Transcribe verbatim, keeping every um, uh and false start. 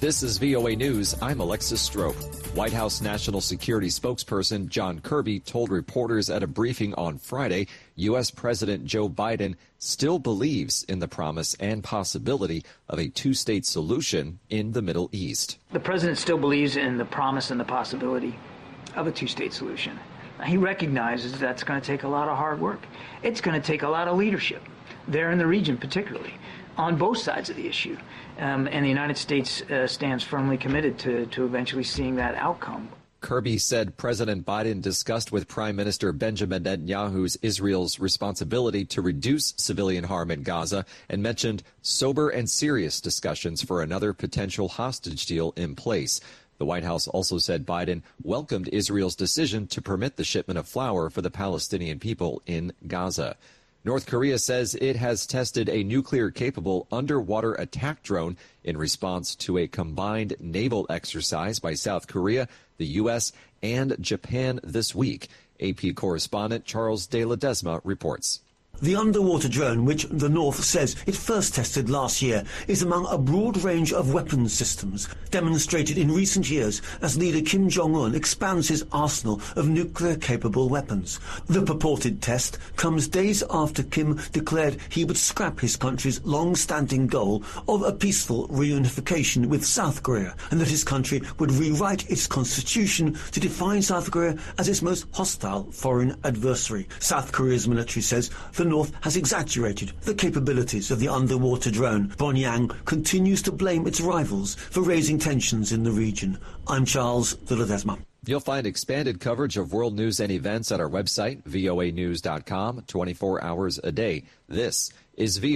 This is V O A News. I'm Alexis Strope. White House National Security spokesperson John Kirby told reporters at a briefing on Friday U S. President Joe Biden still believes in the promise and possibility of a two-state solution in the Middle East. The president still believes in the promise and the possibility of a two-state solution. He recognizes that's going to take a lot of hard work. It's going to take a lot of leadership there in the region, particularly on both sides of the issue. Um, and the United States uh, stands firmly committed to, to eventually seeing that outcome. Kirby said President Biden discussed with Prime Minister Benjamin Netanyahu's Israel's responsibility to reduce civilian harm in Gaza and mentioned sober and serious discussions for another potential hostage deal in place. The White House also said Biden welcomed Israel's decision to permit the shipment of flour for the Palestinian people in Gaza. North Korea says it has tested a nuclear-capable underwater attack drone in response to a combined naval exercise by South Korea, the U S, and Japan this week. A P correspondent Charles De Ledesma reports. The underwater drone, which the North says it first tested last year, is among a broad range of weapons systems demonstrated in recent years as leader Kim Jong-un expands his arsenal of nuclear-capable weapons. The purported test comes days after Kim declared he would scrap his country's long-standing goal of a peaceful reunification with South Korea, and that his country would rewrite its constitution to define South Korea as its most hostile foreign adversary. South Korea's military says the North has exaggerated the capabilities of the underwater drone. Pyongyang continues to blame its rivals for raising tensions in the region. I'm Charles de Ledesma. You'll find expanded coverage of world news and events at our website, voa news dot com, twenty-four hours a day. This is V O A.